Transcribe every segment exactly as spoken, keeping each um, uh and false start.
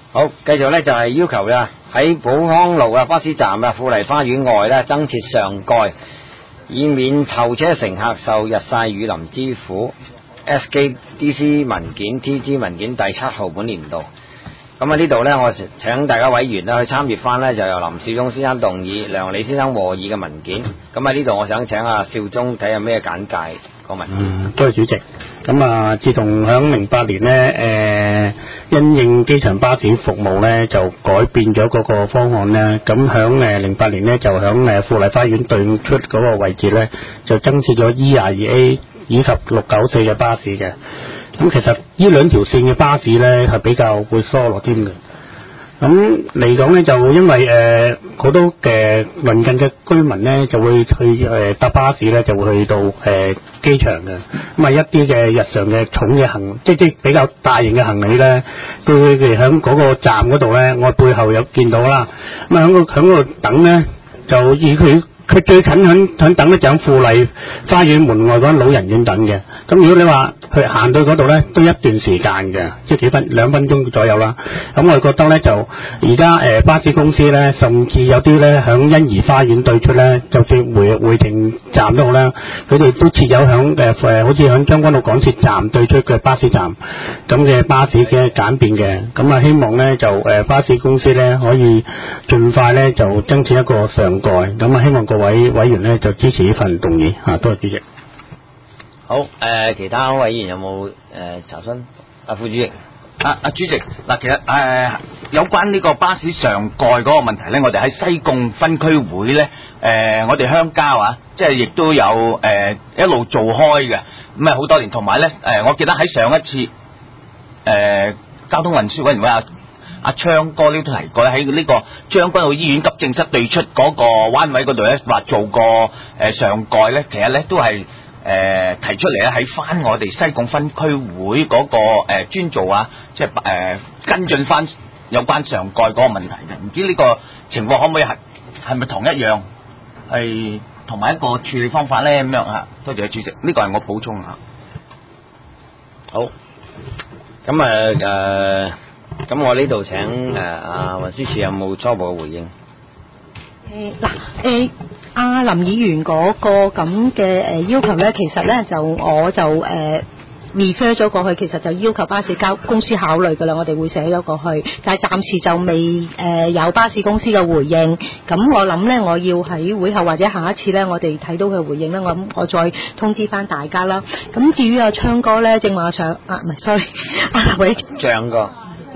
好，繼續咧就係要求啦，喺寶康路啊巴士站啊富麗花園外咧增設上蓋，以免候車乘客受日曬雨淋之苦。S K D C 文件 T G 文件第七號本年度。咁啊呢度呢，我請大家委員咧去參閱翻呢，就由林少忠先生動議、梁李先生和議嘅文件。咁啊呢度我想請阿少忠睇下咩簡介個文件。 嗯，多謝主席。咁啊，自從響零八年呢，誒、呃，因應機場巴士服務呢，就改變咗嗰個方案呢。咁響誒零八年呢，就響誒富麗花園對出嗰個位置呢，就增設咗 E 廿二 A 以及六九四嘅巴士嘅。咁其實呢兩條線嘅巴士呢，係比較會疏落添嘅。咁嚟講呢，就因為誒好、呃、多嘅鄰近嘅居民呢，就會去誒搭、呃、巴士呢，就會去到誒機、呃、場嘅。咁啊一啲嘅日常嘅重嘅行，即即比較大型嘅行李呢，佢哋喺嗰個站嗰度呢，我背後有見到啦。咁啊喺個喺嗰度等呢，就以佢。佢最近響響等咧就喺富麗花園門外嗰間老人院等嘅。咁如果你話去行到嗰度咧，都一段時間嘅，即係幾分兩分鐘左右啦。咁我哋覺得咧就而家誒巴士公司咧，甚至有啲咧響欣怡花園對出咧，就算會會停站都好啦，佢哋都設有響誒誒，好似響將軍澳港鐵站對出嘅巴士站咁嘅巴士嘅簡便嘅。咁啊希望咧就誒、呃、巴士公司咧可以盡快咧就增設一個上蓋。咁啊希望個委委員咧就支持呢份動議吓，多謝主席。 好，誒、呃，其他委員有冇誒、呃、查詢？阿副主席， 阿阿、啊、主席，嗱，其實誒、呃、有關呢個巴士上蓋嗰個問題咧，我哋喺西貢分區會咧，誒、呃，我哋鄉郊啊，即係亦都有誒、呃、一路做開嘅，咁啊好多年，同埋咧，誒，我記得喺上一次誒、呃、交通運輸委員會啊。阿昌哥呢都提過喺呢個將軍澳醫院急症室對出嗰個彎位嗰度咧，話做個誒、呃、上蓋咧，其實咧都係誒、呃、提出嚟咧喺翻我哋西貢分區會嗰、那個誒專、呃、做啊，即係誒、呃、跟進翻有關上蓋嗰個問題嘅。唔知呢個情況可唔可以係係咪同一樣係同埋一個處理方法咧咁樣嚇？多謝主席，呢、這個係我補充下。 好，咁啊誒。呃咁我呢度請誒阿運輸署有冇初步嘅回應？ 誒嗱誒阿林議員嗰個咁嘅誒要求咧，其實咧就我就誒、呃、refer 咗過去，其實就要求巴士交公司考慮㗎啦，我哋會寫咗過去，但係暫時就未誒、呃、有巴士公司嘅回應。咁我諗咧，我要喺會後或者下一次咧，我哋睇到佢回應咧，我諗我再通知翻大家啦。咁至於阿昌哥咧，正話上啊唔係 sorry 阿劉偉昌哥。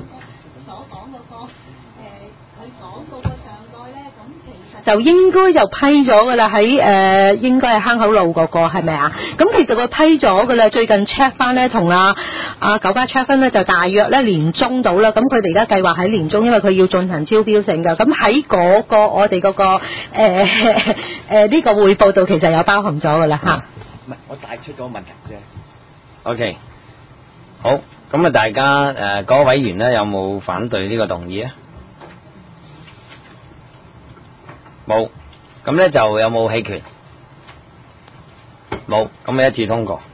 就應該就批咗噶啦，喺誒、呃、應該係坑口路嗰、嗰個係咪啊？咁其實佢批咗噶啦，最近 check 翻咧，同阿阿九巴 check 翻咧，就大約咧年中到啦。咁佢哋而家計劃喺年中，因為佢要進行招標性噶。咁喺嗰個我哋嗰、嗰個誒誒呢個匯報度，其實有包含咗噶啦嚇。 唔係，我帶出咗問題啫。 OK，好，咁啊，大家誒嗰、呃、委員咧有冇反對呢個動議啊？冇，咁咧就有冇棄權？冇，咁咪一致通過。